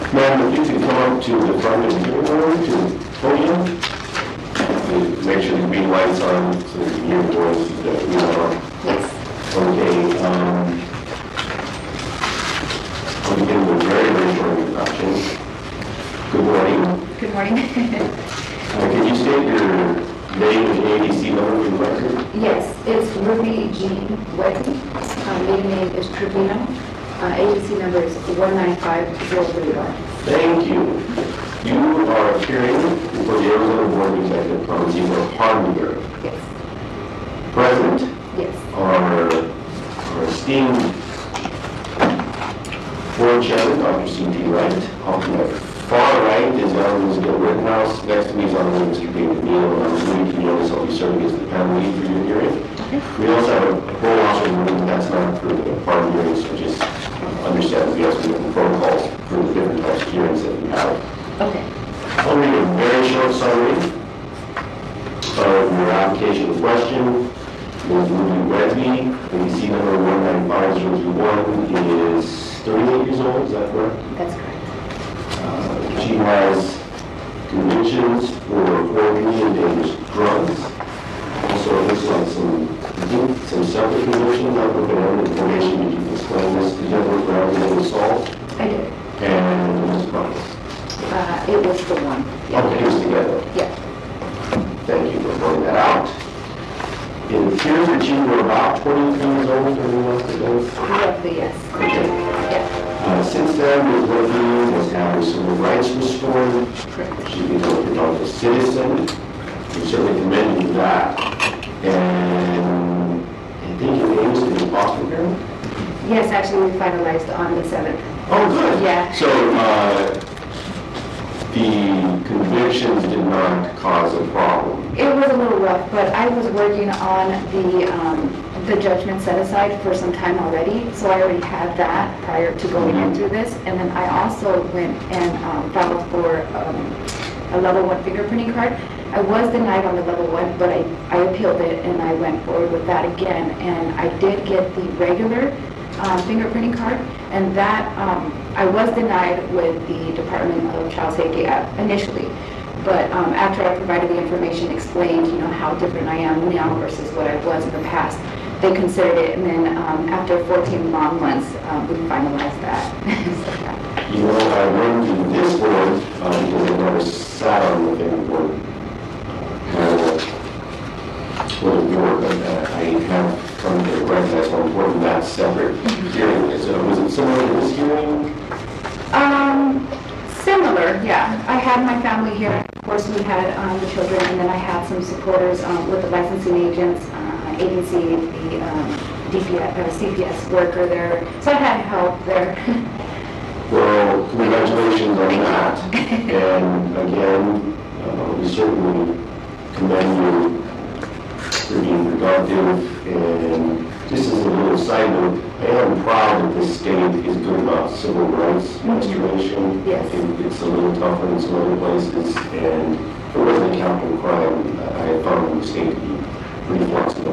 Ma'am, if you could come up to the front of the hearing room to the podium. Make sure the green light's on so that you can hear the voice that we are. Yes. Okay, I'll begin with a very, very short introduction. Good morning. Good morning. Can you state your name and ADC number for the record? Yes, it's Ruby Jean Wedney. Maiden name is Trevino. Agency number is 195031. Thank you. You are appearing before the Arizona Board of Executive Committees of Pardon Bureau. Yes. Present Yes. our esteemed board chairman, Dr. C.T. Wright. Off to my far right is Ms. Gil Rittenhouse. Next to me is Honorable Mr. David Neal. And you notice I'll be serving as the panel lead for your hearing. Okay. We also have a poll watcher in the room that's not for the pardon hearing, so just understand we have some protocols for the different types of hearings that we have. Okay. I'll read a very short summary of your application in question. Ms. Ruby Wedney, ADC number 195021, is 38 years old, is that correct? That's correct. She has convictions for forgery and dangerous drugs. Also, it looks like some separate convictions. I'll put down information if you can explain this. Did you have work around with assault? I did. And Ms. Price? It was the one. Okay, it was together. Yeah. Thank you for pointing that out. It appears that you were about 23 years old when you left the oath. Roughly, yes. Okay. Yeah. Since then, Ms. Wedney has had her civil rights restored. Correct. She became a productive citizen. We certainly commend you for that. And I think your name is to be foster parent? Yes, actually, we finalized on the 7th. Oh, good. Yeah. So the convictions did not cause a problem. It was a little rough, but I was working on the judgment set aside for some time already, so I already had that prior to going in through this. And then I also went and filed for a level 1 fingerprinting card. I was denied on the level 1, but I appealed it and I went forward with that again. And I did get the regular fingerprinting card, and that I was denied with the Department of Child Safety initially. But after I provided the information, explained, how different I am now versus what I was in the past, they considered it. And then after 14 long months, we finalized that. You know, I learned to this board because I never sat on the family board panel for the board, but I have come to recognize how important that separate hearing is. Was it similar to this hearing? Similar, yeah. I had my family here. Of course, we had the children, and then I had some supporters with the licensing agents, agency, the CPS worker there. So I had help there. Well, congratulations on that. And again, we certainly commend you for being productive. And just as a little side note, I am proud that this state is good about civil rights restoration. Yes. I think it's a little tougher in some other places. And if it wasn't a capital crime, I have found the state to be pretty flexible.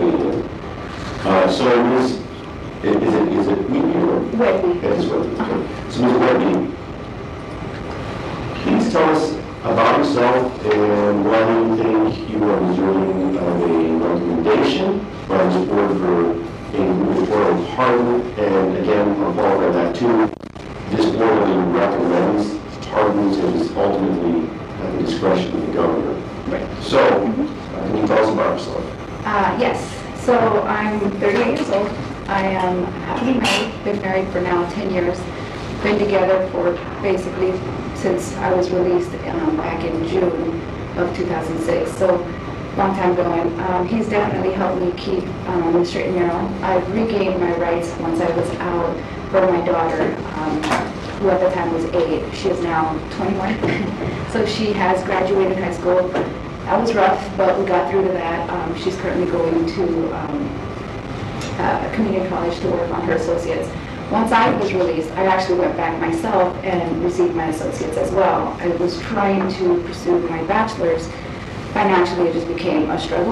So is it me or? Wedney. It is Wedney. Okay. So Ms. Wedney, please tell us about yourself and why you think you are deserving of a recommendation by this board for a gubernatorial pardon. And again, I'll follow that too. This board only recommends pardons and is ultimately at the discretion of the governor. Right. So, can you tell us about yourself? Yes. So I'm 38 years old. I am happily married. Been married for now 10 years. Been together for basically since I was released back in June of 2006. So long time going. He's definitely helped me keep the straight and narrow. I've regained my rights once I was out for my daughter, who at the time was 8. She is now 21. So she has graduated high school. That was rough, but we got through to that. She's currently going to community college to work on her associates. Once I was released, I actually went back myself and received my associates as well. I was trying to pursue my bachelor's. Financially, it just became a struggle.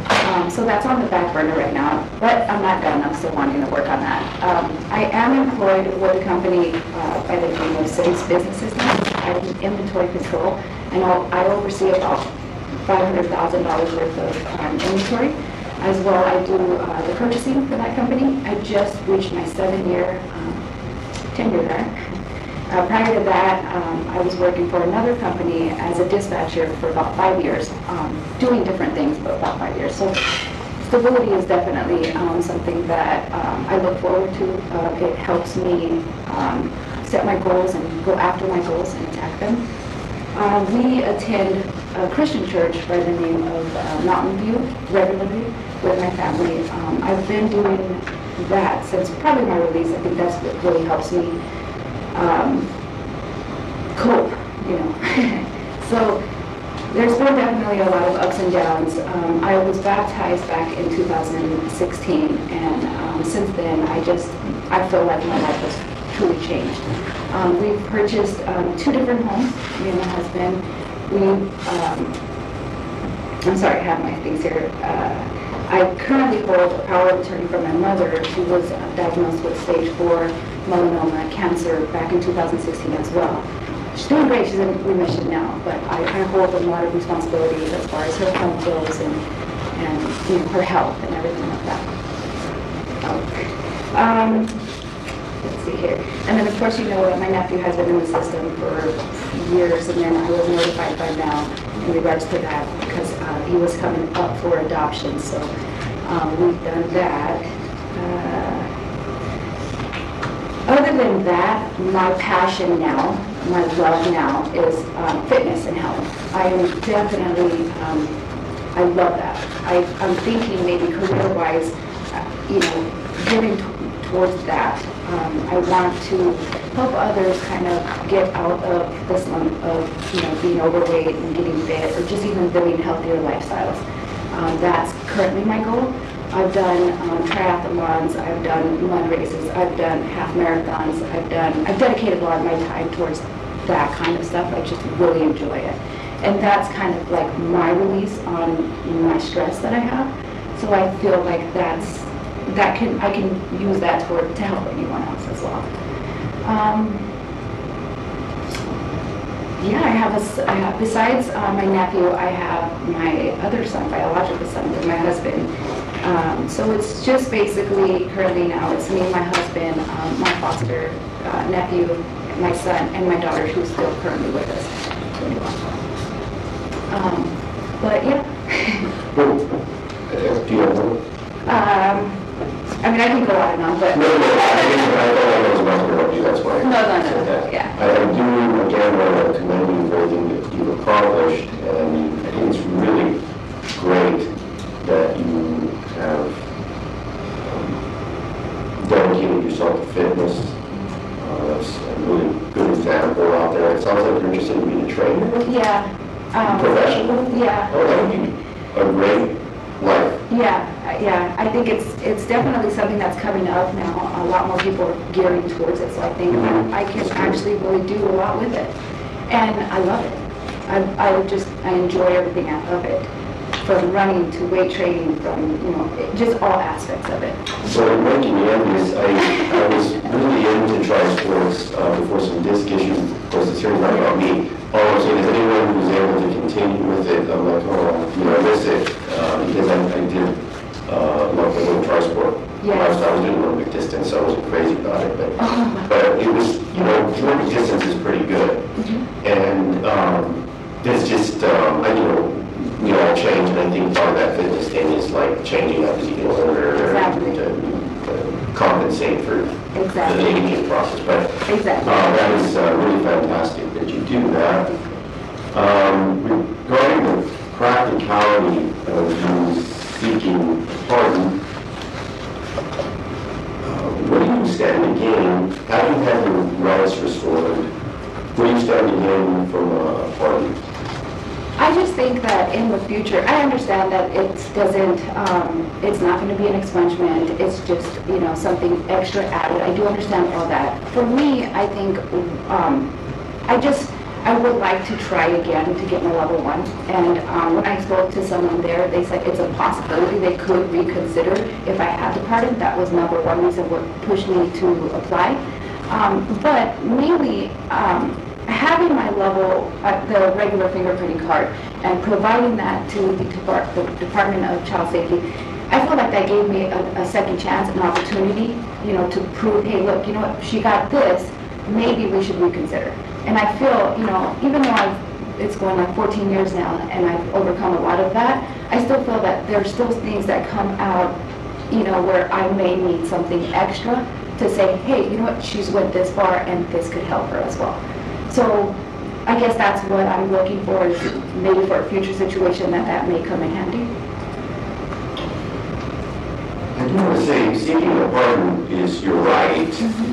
So that's on the back burner right now, but I'm not done. I'm still wanting to work on that. I am employed with a company by the name of Cities Business Systems. I'm inventory control, and I oversee about $500,000 worth of inventory. As well, I do the purchasing for that company. I just reached my 7-year tenure there. Prior to that, I was working for another company as a dispatcher for about 5 years, doing different things, but about 5 years. So stability is definitely something that I look forward to. It helps me set my goals and go after my goals and attack them. We attend a Christian church by the name of Mountain View regularly with my family. I've been doing that since probably my release. I think that's what really helps me cope, you know. So there's been definitely a lot of ups and downs. I was baptized back in 2016, and since then I feel like my life has truly changed. We've purchased 2 different homes, me and my husband. I'm sorry, I have my things here. I currently hold a power of attorney from my mother, who was diagnosed with stage 4 melanoma cancer back in 2016 as well. She's doing great, she's in remission now, but I hold a lot of responsibilities as far as her health goes and you know, her health and everything like that. Let's see here. And then of course you know that my nephew has been in the system for years, and then I was notified by now in regards to that because he was coming up for adoption, so we've done that. Other than that, my passion now, my love now is fitness and health. I am definitely, I love that. I'm thinking maybe career-wise, you know, getting towards that. I want to help others kind of get out of this lump of, you know, being overweight and getting fit, or just even living healthier lifestyles. That's currently my goal. I've done triathlons, I've done mud races, I've done half marathons, I've dedicated a lot of my time towards that kind of stuff. I just really enjoy it. And that's kind of like my release on my stress that I have. So I feel like I can use that to help anyone else as well. Yeah, I have besides my nephew, I have my other son, biological son, with my husband. So it's just basically currently now it's me, my husband, my foster nephew, my son, and my daughter, who's still currently with us. But yeah. Do you have one? I mean, I can go on and on, but... No, I was about to interrupt you, that's why. No, yeah. I do, again, want to commend you for everything that you've accomplished, and I think it's really great that you have dedicated yourself to fitness. That's a really good example out there. It sounds like you're interested in being a trainer. Yeah. Professional? Yeah. Oh, that would be a great life. Yeah. I think it's definitely something that's coming up now. A lot more people are gearing towards it, so I think I can actually really do a lot with it. And I love it. I enjoy everything of it. From running to weight training, from, you know, just all aspects of it. So in making Andy's, I was really into tri-sports before some disc issues. Of course, the series not about me. All I'm saying is anyone who's able to continue with it, I'm like, oh, you know, I miss it because I did love the little tri-sport. Yes. I was doing Olympic distance, so I wasn't crazy about it, but it was, you know, Olympic distance is pretty good, and it's just, you know. We all change, and I think part of that fitness thing is like changing up as you get older to compensate for the aging process. But that is really fantastic that you do that. Regarding the practicality of you seeking pardon, what do you stand to gain, having had your rights restored, what do you stand to gain from a pardon? I just think that in the future, I understand that it doesn't, it's not going to be an expungement. It's just, you know, something extra added. I do understand all that. For me, I think, I would like to try again to get my level 1. And when I spoke to someone there, they said it's a possibility they could reconsider if I had the pardon. That was number one reason what pushed me to apply. But mainly, having my level, the regular fingerprinting card, and providing that to the Department of Child Safety, I feel like that gave me a second chance, an opportunity, to prove, hey, look, what, she got this, maybe we should reconsider. And I feel, even though it's going on 14 years now, and I've overcome a lot of that, I still feel that there's still things that come out, where I may need something extra to say, hey, what, she's went this far, and this could help her as well. So I guess that's what I'm looking for, is maybe for a future situation that may come in handy. I do want to say, seeking a pardon is your right,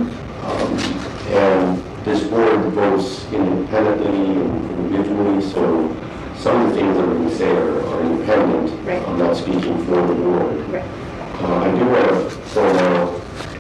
and this board votes independently and individually, so some of the things that we're going to say are independent. Right. I'm not speaking for the board. Right. I do want to point out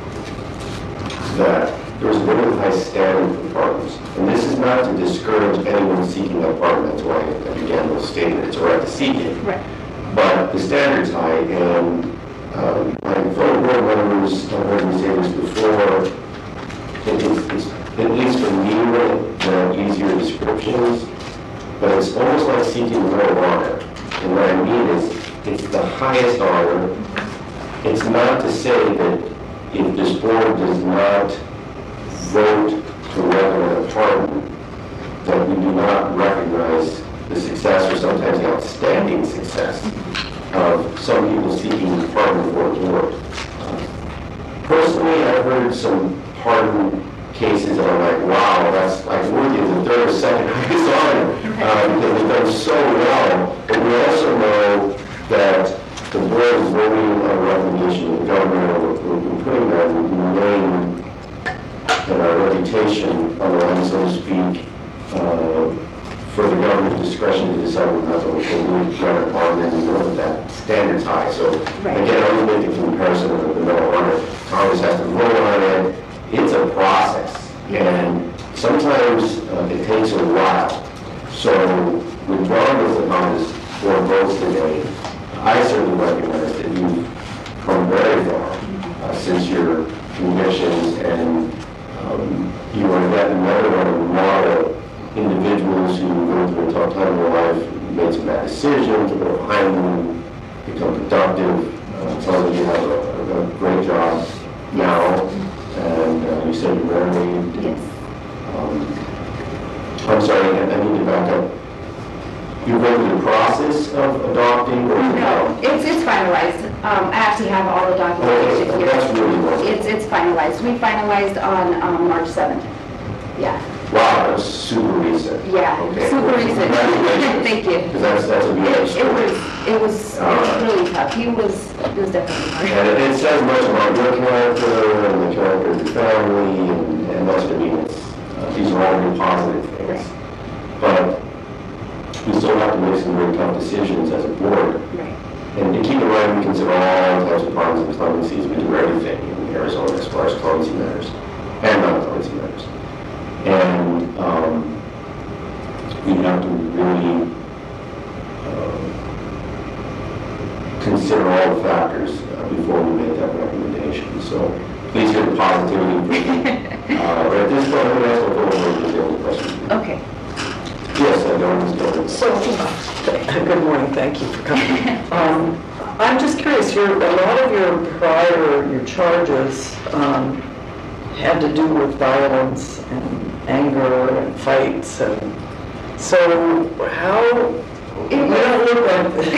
that there's a very high standard for pardons, and this is not to discourage anyone seeking a pardon. That's why I began with stating it's a right to seek it. Right. But the standard's high, and my fellow board members have heard me say this before. It's at least for me, the easier descriptions, but it's almost like seeking the Medal of Honor. And what I mean is, it's the highest honor. It's not to say that if this board does not vote to recommend a pardon, that we do not recognize the success, or sometimes the outstanding success, of some people seeking pardon for a board. Personally, I've heard some pardon cases that are like, wow, that's like worthy of the third or second highest honor, because they've done so well. But we also know that the board is voting on a recommendation of the government, we're putting our name and our reputation on the line, so to speak, for the government's discretion to decide whether or not to grant a pardon, and we know that standard's high. So again, I'm going to make the comparison of the Medal of Honor. Congress has to vote on it. It's a process, and sometimes it takes a while. So regardless of how this board votes today, I certainly recognize that you've come very far since your convictions, and you are yet another one of a lot of individuals who go through a tough time in their life, made some bad decisions, to go behind them, become productive. Sounds like you have a great job now, and you said you're married. Yes. I'm sorry, I need to back up. You're going through the process of adopting, or No, it's finalized. I actually have all the documentation okay, here. that's really well. It's finalized. We finalized on March 7th. Yeah. Wow, that's super recent. Yeah, Okay. super recent. Congratulations. Thank you. Because that's a beautiful story. It was really tough. It was definitely hard. And it says much about your character and the character of your family, and that's what I mean. These are all really positive things. Right. But we still have to make some very tough decisions as a board. Right. And to keep in mind, we consider all types of problems and clemencies. We do everything in Arizona as far as clemency matters and non-clemency matters. And we have to really consider all the factors before we make that recommendation. So please hear the positivity. But at this point, I'm going to ask my fellow board questions. Okay. Yes, I know. So, good morning, thank you for coming. I'm just curious, a lot of your charges had to do with violence and anger and fights, and so how, you don't look like,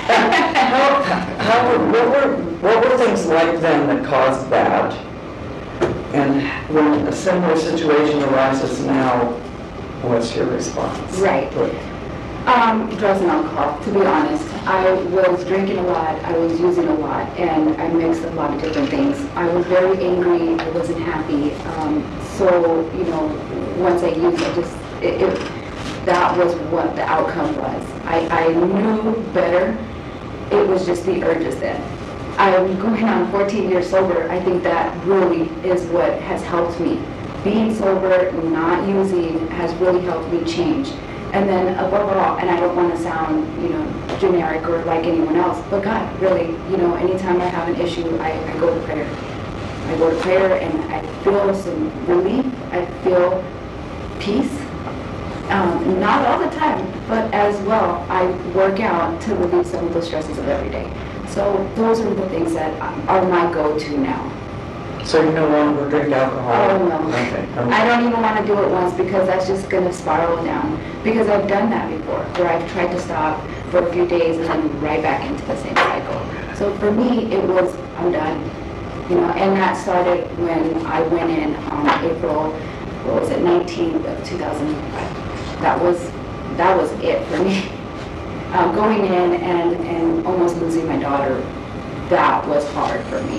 what were things like then that caused that? And when a similar situation arises now, what's your response? Right. Drugs and alcohol, to be honest. I was drinking a lot, I was using a lot, and I mixed a lot of different things. I was very angry, I wasn't happy. So, once I used it, that was what the outcome was. I knew better. It was just the urges then. I'm going on 14 years sober. I think that really is what has helped me being sober, not using, has really helped me change. And then above all, and I don't want to sound, generic or like anyone else, but God, really, anytime I have an issue, I go to prayer. I go to prayer and I feel some relief. I feel peace. Not all the time, but as well, I work out to relieve some of the stresses of every day. So those are the things that are my go-to now. So you no longer drink alcohol? Oh, no. Okay. I don't even want to do it once because that's just going to spiral down. Because I've done that before, where I've tried to stop for a few days and then right back into the same cycle. So for me, it was, I'm done. And that started when I went in on April, 19th of 2005. That was it for me. Going in and almost losing my daughter, that was hard for me.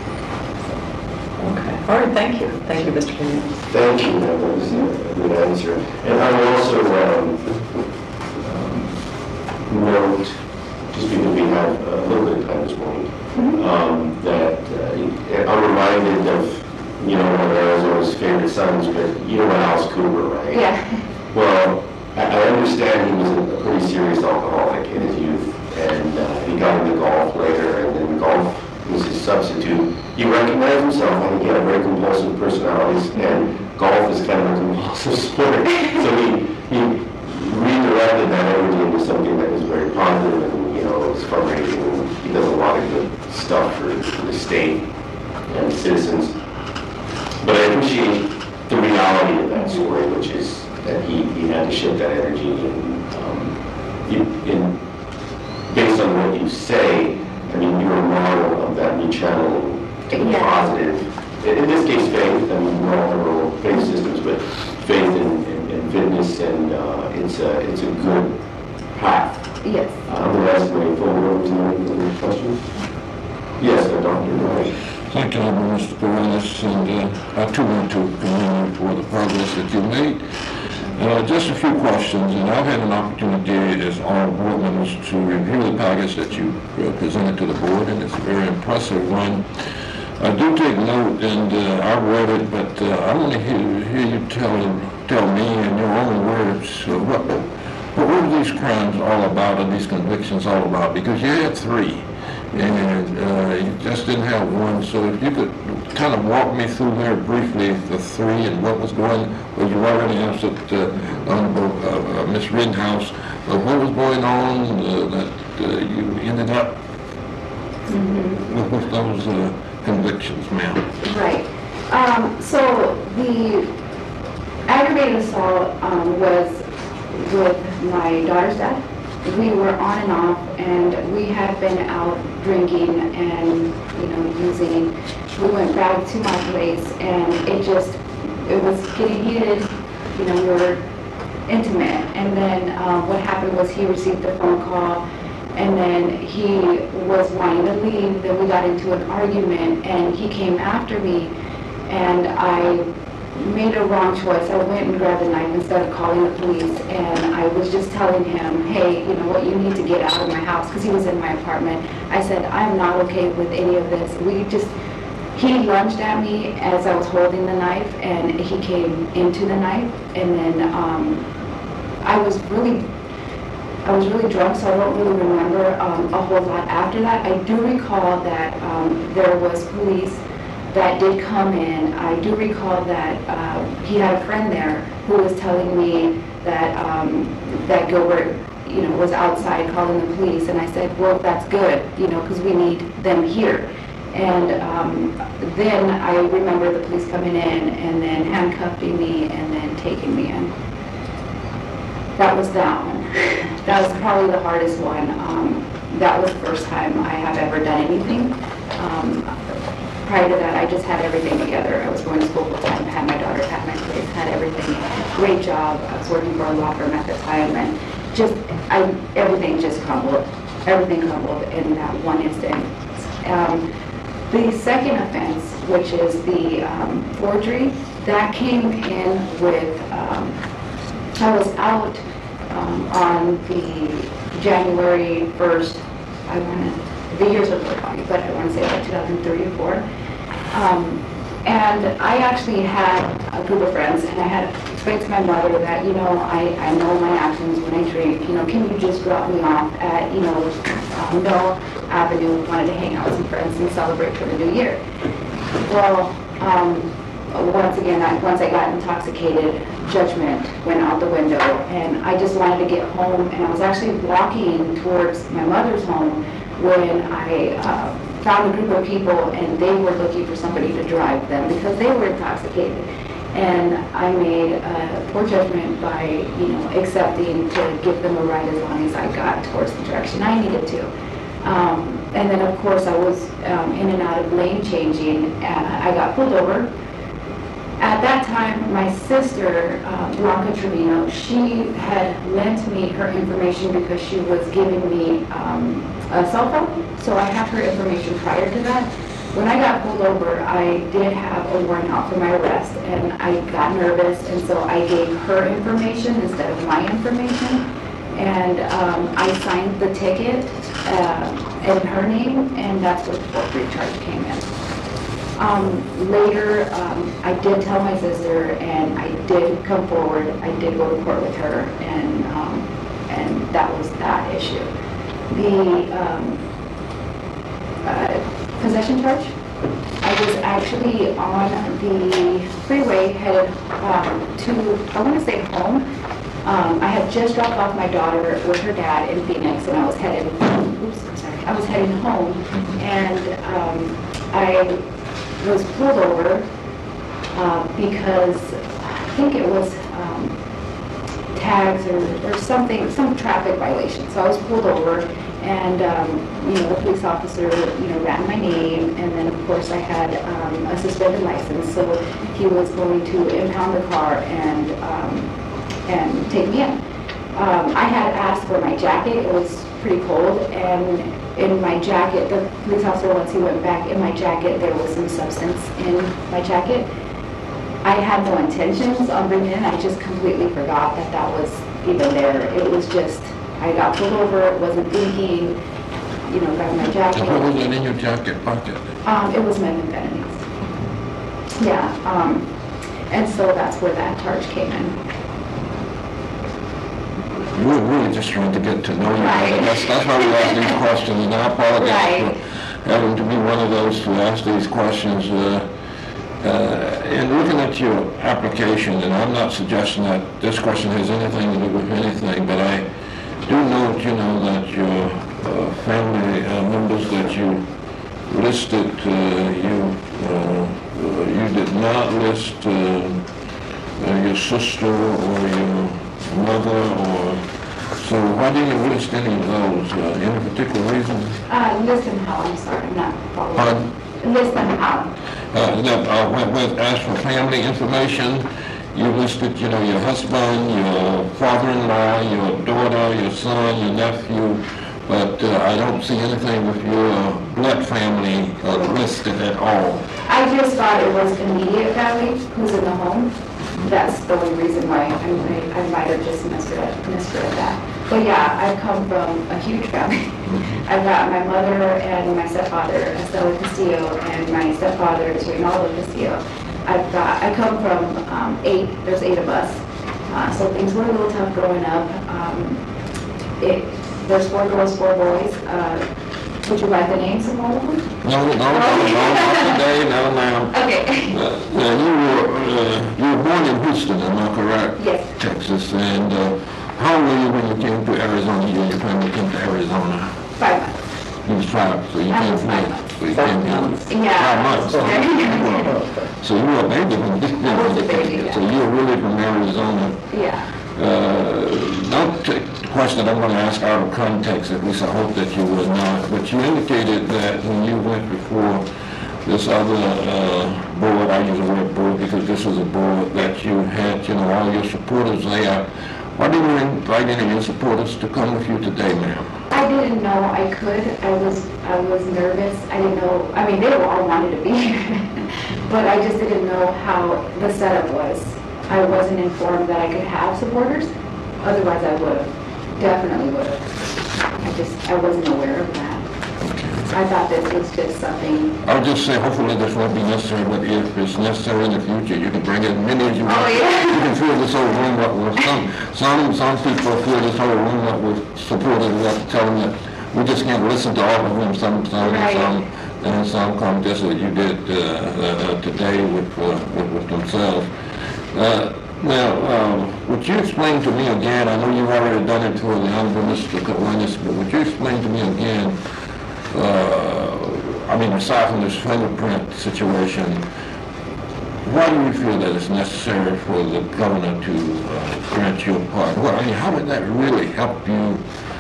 Okay. All right, thank you. Thank you, Mr. Kenyon. Thank you, that was a good answer. And I will also note, just because we have a little bit of time this morning, that I'm reminded of, one of Arizona's favorite sons, but you know Alice Cooper, right? Yeah. Well, I understand he was a pretty serious alcoholic in his youth, and he got into golf later, and then golf was his substitute. He recognized himself. I think he had very compulsive personalities, and golf is kind of a compulsive sport. So he redirected that energy into something that was very positive, and it's fundraising. He does a lot of good stuff for the state and citizens. But I appreciate the reality of that story, which is that he had to shift that energy, and based on what you say, I mean, you're a model of that rechanneling to the positive. In this case, faith. I mean, we all have our own faith systems, but faith and fitness, and it's a good path. Yes. I'm going to ask my phone numbers and any questions. Yes, Dr. Wright. Thank you, Mr. Perez, and I too want to commend you for the progress that you made. Just a few questions, and I've had an opportunity as all board members to review the package that you presented to the board, and it's a very impressive one. I do take note, and I've read it, but I want to hear you tell me in your own words what were these crimes all about, and these convictions all about? Because you had three, and you just didn't have one. So if you could kind of walk me through very briefly the three and what was going. Well, you already answered Ms. Rittenhouse. What was going on that you ended up with those convictions, ma'am? Right. So the aggravated assault was with my daughter's dad. We were on and off, and we had been out drinking and, using. We went back to my place, and it was getting heated. We were intimate. And then what happened was he received a phone call, and then he was wanting to leave. Then we got into an argument, and he came after me, and I made a wrong choice. I went and grabbed a knife instead of calling the police, and I was just telling him, hey, you know what, you need to get out of my house, because he was in my apartment. I said, I'm not okay with any of this. He lunged at me as I was holding the knife, and he came into the knife, and then I was really drunk, so I don't really remember a whole lot after that. I do recall that there was police that did come in. I do recall that he had a friend there who was telling me that that Gilbert, was outside calling the police, and I said, well, that's good, because we need them here. And then I remember the police coming in and then handcuffing me and then taking me in. That was that one. That was probably the hardest one. That was the first time I have ever done anything. Prior to that, I just had everything together. I was going to school full time, had my daughter, had my place, had everything. Great job. I was working for a law firm at the time, and everything just crumbled. Everything crumbled in that one instant. The second offense, which is the forgery, that came in with, I was out on the January 1st, the years are really funny, but I want to say like 2003 or 4. And I actually had a group of friends, and I had explained to my mother that, I know my actions when I drink, can you just drop me off at, Mill Avenue, wanted to hang out with some friends and celebrate for the new year. Well, once I got intoxicated, judgment went out the window, and I just wanted to get home, and I was actually walking towards my mother's home when I found a group of people, and they were looking for somebody to drive them because they were intoxicated. And I made a poor judgment by, accepting to give them a ride as long as I got towards the direction I needed to. And then, of course, I was in and out of lane changing. I got pulled over. At that time, my sister, Blanca Trevino, she had lent me her information because she was giving me a cell phone. So I have her information prior to that. When I got pulled over, I did have a warrant out for my arrest, and I got nervous, and so I gave her information instead of my information. And I signed the ticket in her name, and that's where the forgery charge came in. Later, I did tell my sister, and I did come forward. I did go to court with her, and that was that issue. The possession charge, I was actually on the freeway headed to, I want to say home. I had just dropped off my daughter with her dad in Phoenix, and I was headed, I was heading home, and I was pulled over because I think it was tags or something, some traffic violation. So I was pulled over, and the police officer ran my name, and then of course I had a suspended license, so he was going to impound the car and take me in. I had asked for my jacket. It was pretty cold, and in my jacket, the police officer, once he went back, in my jacket there was some substance in my jacket. I had no intentions on bringing it in. I just completely forgot that was even there. It was just, I got pulled over, wasn't thinking, grabbed my jacket. And what was that in your jacket pocket? It was methamphetamines. Yeah, and so that's where that charge came in. We're really just trying to get to know you. Right. That's why we ask these questions, and I apologize for having to be one of those who ask these questions. In looking at your application, and I'm not suggesting that this question has anything to do with anything, but I do note, that your family members that you listed, you did not list your sister or your mother, or so why didn't you list any of those? Any particular reason? Listen how, I'm sorry, I'm not following. Pardon? Listen how. As for family information, you listed, your husband, your father-in-law, your daughter, your son, your nephew, but I don't see anything with your blood family listed at all. I just thought it was immediate family who's in the home. That's the only reason why I might have just misread that. But yeah, I come from a huge family. I've got my mother and my stepfather, Estela Castillo, and my stepfather is Reynaldo Castillo. I come from there's 8 of us. So things were a little tough growing up. There's 4 girls, 4 boys. Would you like the names of all of them? No, not today, no, ma'am. Okay. You were born in Houston, am I correct? Yes. Texas, and how old were you when you came to Arizona? You and your family came to Arizona? 5 months. You was 5, so you I came was from 5 here. months. So you came here. Yeah. 5 months. So you were a baby when you I was a baby, yeah. So you were really from Arizona. Yeah. Don't take the question that I'm going to ask out of context, at least I hope that you will not, but you indicated that when you went before this other board, I use the word board because this was a board that you had, all your supporters there. Why didn't you invite any of your supporters to come with you today, ma'am? I didn't know I could. I was nervous. I didn't know. I mean, they all wanted to be here, but I just didn't know how the setup was. I wasn't informed that I could have supporters. Otherwise, I would have. Definitely would have. I wasn't aware of that. Okay. I thought this was just something. I would just say, hopefully this won't be necessary, but if it's necessary in the future, you can bring as many as you want. Oh, yeah. You can fill this whole room up with some people fill this whole room up with supporters. We have to tell them that we just can't listen to all of them. Some come just as you did today with themselves. Now, would you explain to me again, I know you've already done it for the Honorable Mr. Kawaniis, but would you explain to me again, aside from this fingerprint situation, why do you feel that it's necessary for the governor to grant you a pardon? Well, how would that really help you,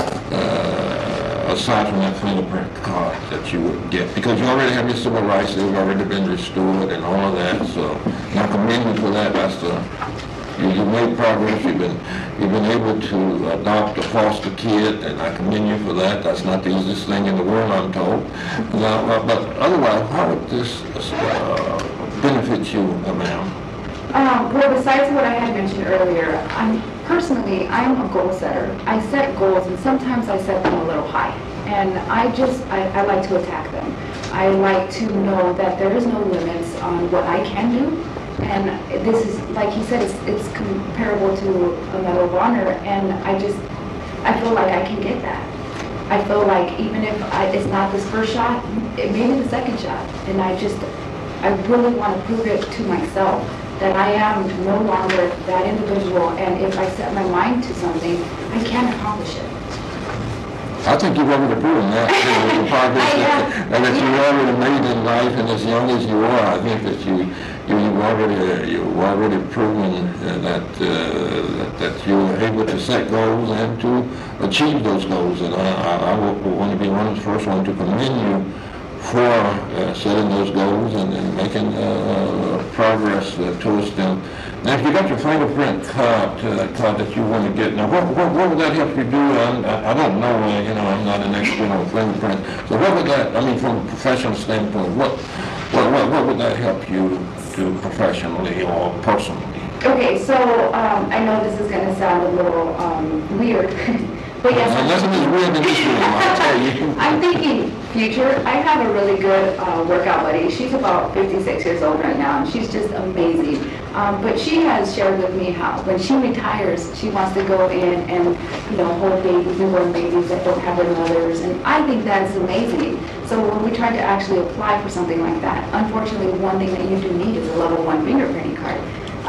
aside from that fingerprint card that you would get? Because you already have your civil rights, they've already been restored and all of that, so I commend you for that. You've made progress. You've been able to adopt a foster kid, and I commend you for that. That's not the easiest thing in the world, I'm told. But otherwise, how would this benefit you, ma'am? Well, besides what I had mentioned earlier, I'm a goal setter. I set goals, and sometimes I set them a little high. And I like to attack them. I like to know that there is no limits on what I can do. And this is, like he said, it's comparable to a Medal of Honor, and I feel like I can get that. I feel like even if it's not this first shot, it may be the second shot. And I really want to prove it to myself that I am no longer that individual, and if I set my mind to something, I can accomplish it. I think you've already proven that, with the progress that you already made in life, and as young as you are, I think that you've already proven that you're able to set goals and to achieve those goals. And I want to be one of the first ones to commend you for setting those goals and making progress towards them. Now, if you got your fingerprint card that you want to get, now what would that help you do? I don't know, I'm not an expert on fingerprint. So what would that, from a professional standpoint, what would that help you do professionally or personally? Okay, so I know this is going to sound a little weird, but yes. Nothing is weird in this room, I'll tell you. I'm thinking future. I have a really good workout buddy. She's about 56 years old right now, and she's just amazing. But she has shared with me how when she retires, she wants to go in and hold babies, newborn babies that don't have their mothers, and I think that's amazing. So when we tried to actually apply for something like that, unfortunately, one thing that you do need is a level 1 fingerprinting card.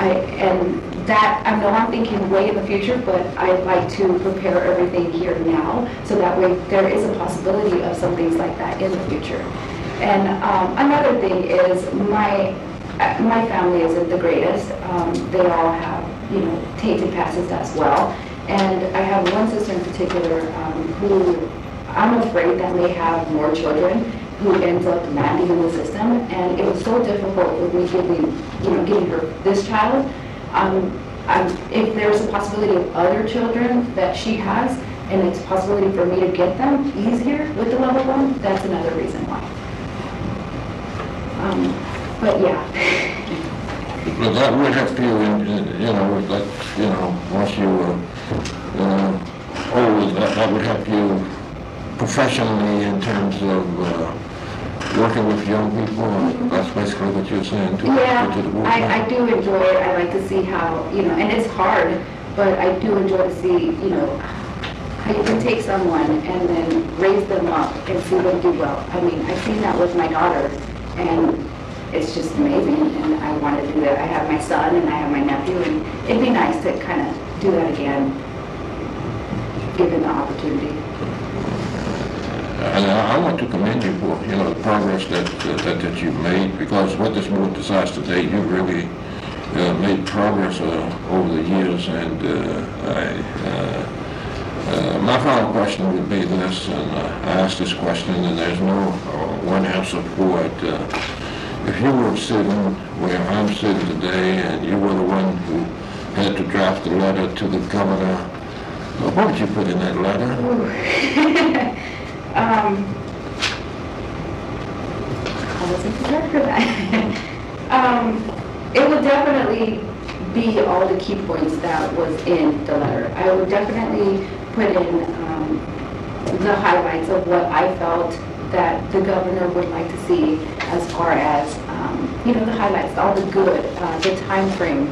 I know I'm thinking way in the future, but I'd like to prepare everything here now, so that way there is a possibility of some things like that in the future. And another thing is my family isn't the greatest. They all have, tainted passes as well. And I have one sister in particular who I'm afraid that may have more children who ends up landing in the system. And it was so difficult with me giving her this child. If there's a possibility of other children that she has, and it's a possibility for me to get them easier with the level 1, that's another reason why. But yeah. But that would help you, once you old, that would help you professionally in terms of working with young people. That's basically what you're saying too. Yeah, I do enjoy it. I like to see how, and it's hard, but I do enjoy to see, how you can take someone and then raise them up and see them do well. I've seen that with my daughter, and it's just amazing, and I want to do that. I have my son and I have my nephew, and it'd be nice to kind of do that again, given the opportunity. And I want to commend you for, the progress that you've made, because what this board decides today, you really made progress over the years, and my final question would be this, and I asked this question, and there's no one answer for it. If you were sitting where I'm sitting today, and you were the one who had to draft the letter to the governor, what would you put in that letter? I wasn't prepared for that. It would definitely be all the key points that was in the letter. I would definitely put in the highlights of what I felt that the governor would like to see as far as, the highlights, all the good, the time frame,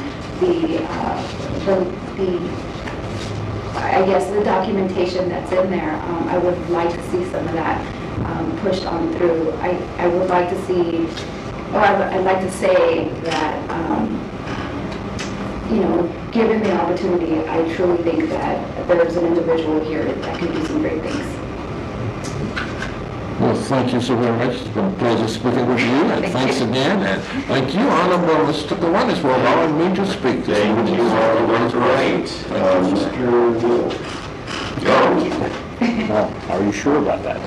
I guess the documentation that's in there. I would like to see some of that pushed on through. I would like to see, or I'd like to say that, given the opportunity, I truly think that there's an individual here that can do some great things. Well, thank you so very much. It's been a pleasure speaking with you, and thanks again. And thank you, Honorable Mr. Gowanus, for allowing me to speak. Thank you, Honorable Wright. Mr. Will. Well, are you sure about that?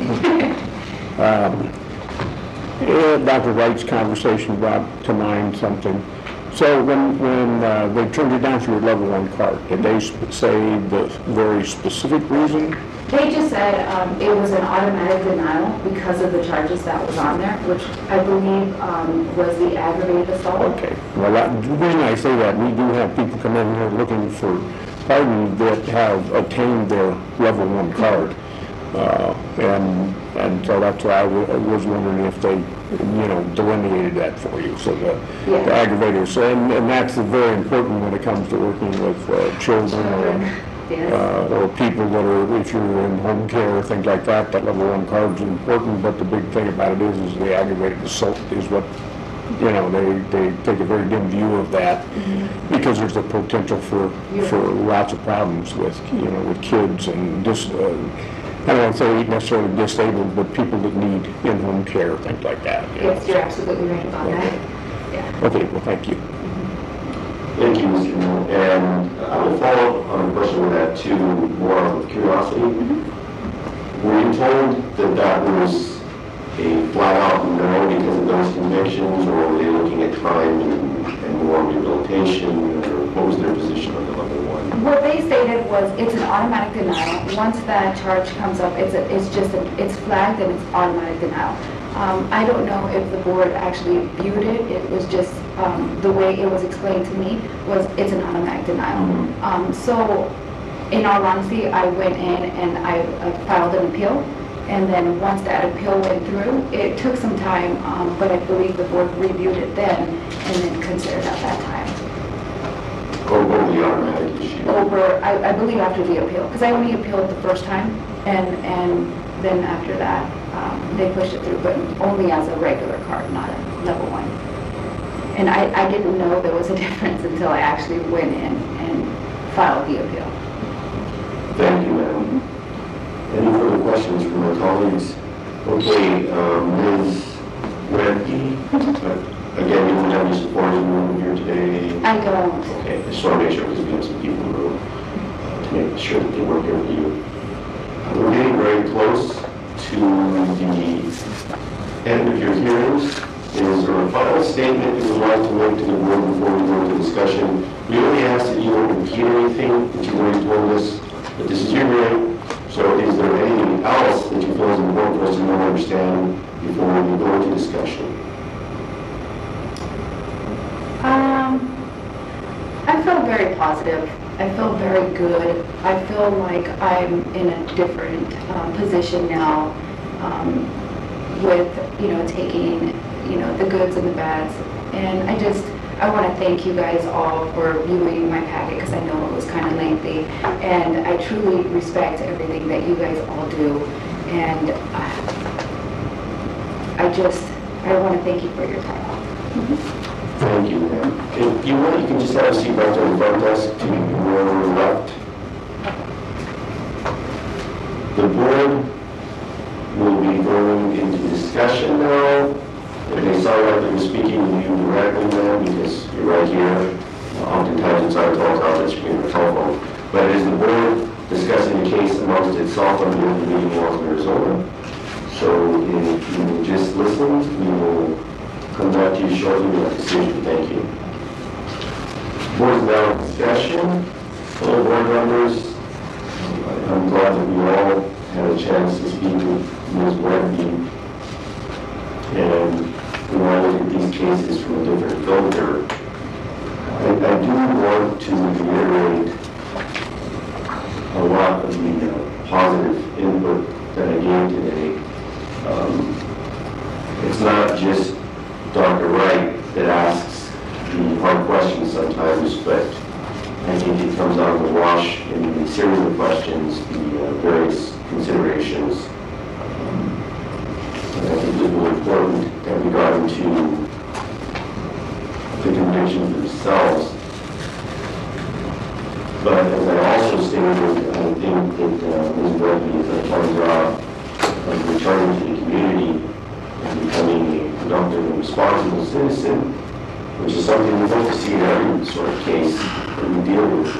Dr. Wright's conversation brought to mind something. So when they turned you down for your level 1 card, did they say the very specific reason? They just said it was an automatic denial because of the charges that was on there, which I believe was the aggravated assault. Okay. Well, the reason I say that, we do have people come in here looking for pardon that have attained their level 1 card. And so that's why I was wondering if they, delineated that for you. So the aggravators. So, and that's very important when it comes to working with children or people that are, if you're in home care or things like that, that level 1 card is important. But the big thing about it is the aggravated assault is what, they take a very dim view of that because there's the potential for lots of problems with, with kids and just. I don't want to say necessarily disabled, but people that need in-home care, things like that. Yes, you're absolutely right about that. Yeah. Okay, well, thank you. Thank you, Mr. Mill. And I will follow up on a question with that too, more out of curiosity. Were you told that that was a flat-out no because of those convictions, or were they looking at time and more rehabilitation, or what was their position on the level 1? What they stated was it's an automatic denial. Once that charge comes up, it's flagged and it's automatic denial. I don't know if the board actually viewed it. It was just the way it was explained to me was it's an automatic denial. So in all honesty, I went in and I filed an appeal. And then once that appeal went through, it took some time, but I believe the board reviewed it then and then considered at that time. Over the automatic issue? I believe after the appeal, because I only appealed the first time, and then after that, they pushed it through, but only as a regular card, not a level 1. And I didn't know there was a difference until I actually went in and filed the appeal. Thank you, ma'am. Any further questions from my colleagues? Okay, Ms. Radke, again, you don't have any support in the room here today? I don't. Okay, I just want to make sure because we have some people in the room to make sure that they work here for you. We're getting very close to the end of your hearings. Is there a final statement you would like to make to the board before we go into discussion? We only ask that you don't repeat anything that you've already told us, but this is your hearing. So is there anything else that you feel is important for us to know and understand before we go into discussion? I feel very positive. I feel very good. I feel like I'm in a different position now with, taking, the goods and the bads. And I want to thank you guys all for viewing my packet because I know it was kind of lengthy. And I truly respect everything that you guys all do. And I want to thank you for your time. Thank you, ma'am. If you want, you can just have a seat right there in the front desk to your left. The board will be going into discussion now. If they sound like they're speaking with you directly, ma'am, because you're right here. Oftentimes it's our teleconference screen or telephone. But it is the board discussing the case amongst itself under the open meeting laws of Arizona. So if you will just listen, we will come back to you shortly with a decision. Thank you. Board is now in discussion. Fellow board members, I'm glad that we all had a chance to speak with Ms. Webby. And we want to look at these cases from a different filter. I do want to reiterate a lot of the positive input that I gave today. I think it comes out of the wash in the series of questions, the various considerations. And I think it's really important that regarding to the convictions themselves. But as I also stated, I think that Ms. Webby has done a fine job of returning to the community and becoming a productive and responsible citizen, which is something we hope to see in every sort of case that we deal with.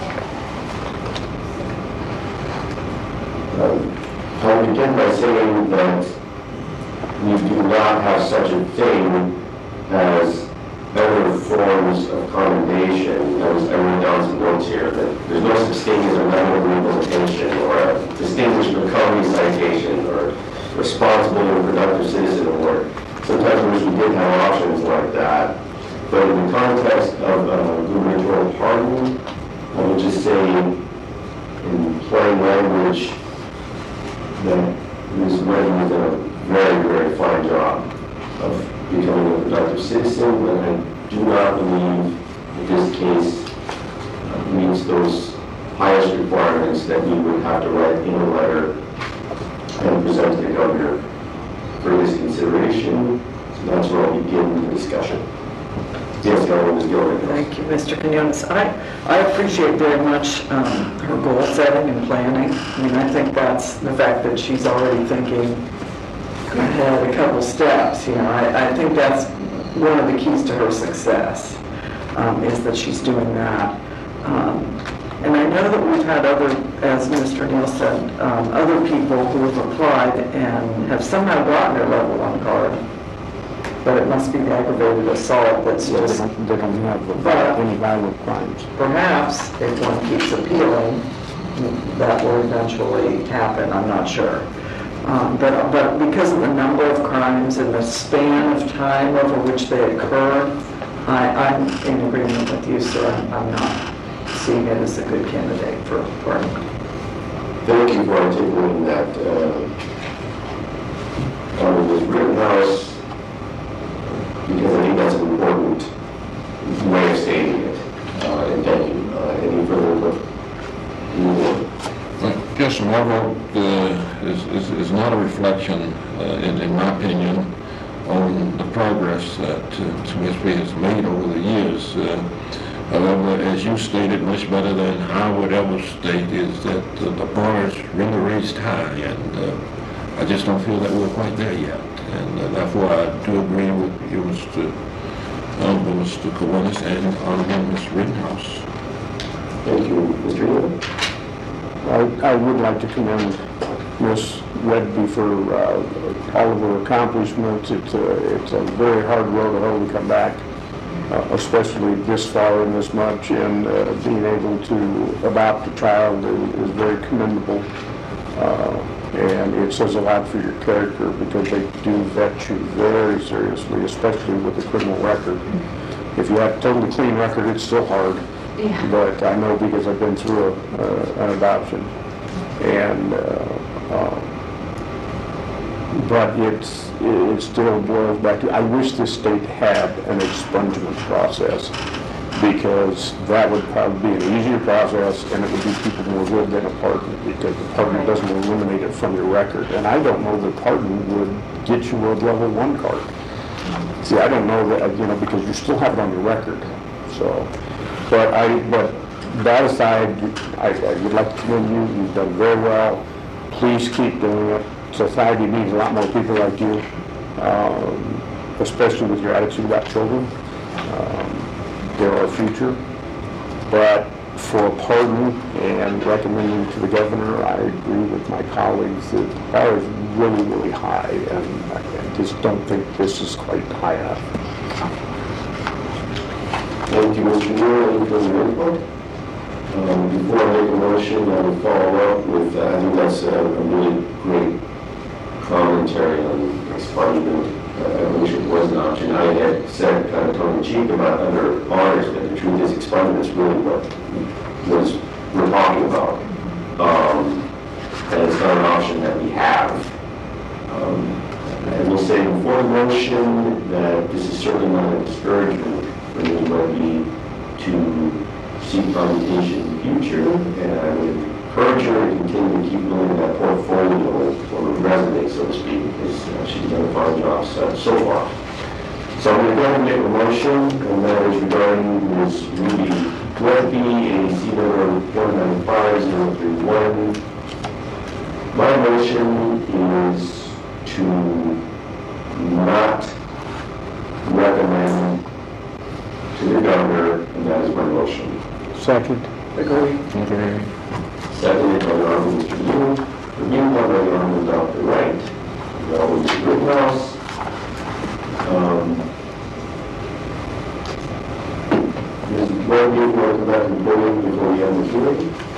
I would begin by saying that we do not have such a thing as other forms of commendation. I wrote down some notes here that there's no such thing as a medal of rehabilitation or a distinguished recovery citation or responsible and productive citizen award. Sometimes I wish we did have options like that. But in the context of gubernatorial pardon, I would just say in plain language that Ms. Webby has done a very, very fine job of becoming a productive citizen, but I do not believe that this case meets those highest requirements that we would have to write in a letter and present to the governor for his consideration. So that's where I'll begin the discussion. Yes, Governor, Ms. Gilman. Thank you, Mr. Quinones. I appreciate very much her goal setting and planning. I mean, I think that's the fact that she's already thinking ahead a couple steps. You know, I think that's one of the keys to her success, is that she's doing that. And I know that we've had other, as Mr. Neal said, other people who have applied and have somehow gotten their level 1 card. But it must be the aggravated assault that's just... They don't have any violent crimes. Perhaps, if one keeps appealing, that will eventually happen, I'm not sure. But because of the number of crimes and the span of time over which they occur, I'm in agreement with you, sir. I'm not seeing it as a good candidate for pardon. Thank you for articulating that. Ms. Rittenhouse, because I think that's an important way of stating it. And thank you. Any further input? Yes, my vote is not a reflection, in my opinion, on the progress that Ms. B has made over the years. However, as you stated much better than I would ever state, is that the bar is really raised high, and I just don't feel that we're quite there yet. And therefore, I do agree with you, Mr. Quinones, and Honorable Ms. Rittenhouse. Thank you. Mr. Neal? I would like to commend Ms. Webby for all of her accomplishments. It's a very hard road to hoe to come back, especially this far and this much, and being able to adopt a child is very commendable. And it says a lot for your character because they do vet you very seriously, especially with a criminal record. If you have a totally clean record, it's still hard. Yeah. But I know because I've been through an adoption. And but it still boils back to, I wish this state had an expungement process, because that would probably be an easier process and it would do people more good than a pardon, because the pardon doesn't eliminate it from your record. And I don't know that pardon would get you a level 1 card. See, I don't know that, because you still have it on your record. So, but that aside, I would like to commend you. You've done very well. Please keep doing it. Society needs a lot more people like you, especially with your attitude about children. They're our future. But for pardon and recommending to the governor, I agree with my colleagues that the bar is really, really high, and I just don't think this is quite high enough. Thank you, Mr. Neal. Any further input? Before I make a motion, I will follow up with, I think that's a really great commentary on expungement. I wish it was an option. I had said kind of tongue-in-cheek about other honors, but the truth is expungement is really what we're talking about. And it's not an option that we have. I will say before the motion that this is certainly not a discouragement for anybody to seek commutation in the future, and I would encourage her to continue to keep building that portfolio or resume, so to speak, because she's done a fine job so far. So I'm going to go ahead and make a motion, and that is regarding Ms. Ruby Webby, AC number 195031. My motion is to not recommend to the governor, and that is my motion. Second. Agree. Okay. Seconded by the Honorable Mr. Yu, reviewed by the Honorable Dr. Wright, the Honorable Mr. Rittenhouse. Ms. Webby, you want to come back and vote before we end the hearing?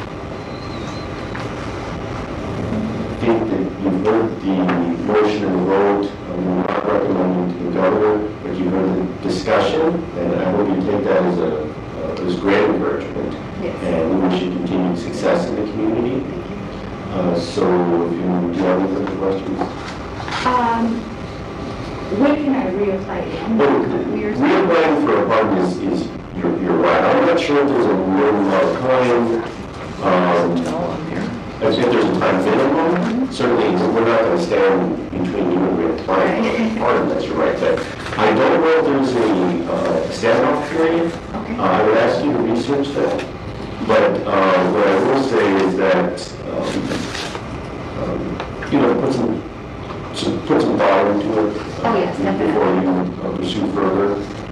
I think that you've heard the motion and the vote. I'm not recommending to the governor, but you heard the discussion, and I hope you take that as great encouragement. Yes. And we wish you continued success in the community. So if you do you have any other questions? When can I reapply again? Reapplying for a fund is you're right. I'm not sure if there's a minimum amount of time. I think there's a time minimum. Certainly, we're not going to stand between you and reapplying for a fund, that's your right. But I don't know if there's a standoff period. Okay. I would ask you to research that. But what I will say is that, put some thought into it. Oh, yes, definitely. Before you pursue further.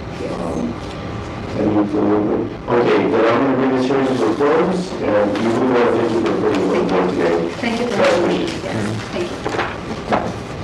And move forward. Okay, then I'm going to bring this hearing to a close, and we really want to thank you for putting in the work today. Thank you for Best having me. wishes. Yes, thank you.